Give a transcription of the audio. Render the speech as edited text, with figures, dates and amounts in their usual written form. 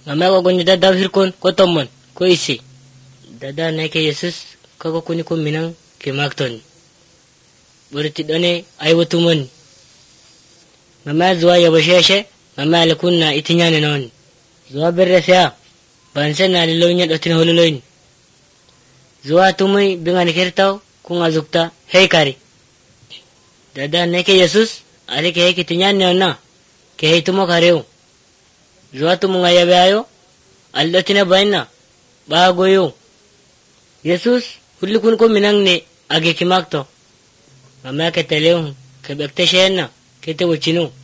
Mama ko gonyo dada hirkon ko tomon ko isi. Dada na ke Yesus kako kuni ko minang ke makton. Buriti done ay watumon. Mama zuwa ya basheshe mama alakunna itinyane non. Zuwa berresya bansen na lilonya dotin holuloin. Zuwa tumay bingani kertaw kung azukta heikari. Dada na ke Yesus ali ke itinyane na ke heitumo kareu. Zuwa tumunga yabayo aldotina baina bagoyo. Yesus hulli kun ko minangne age kimakto. Mama ke teleo ke bekteshena ke te wuchinu.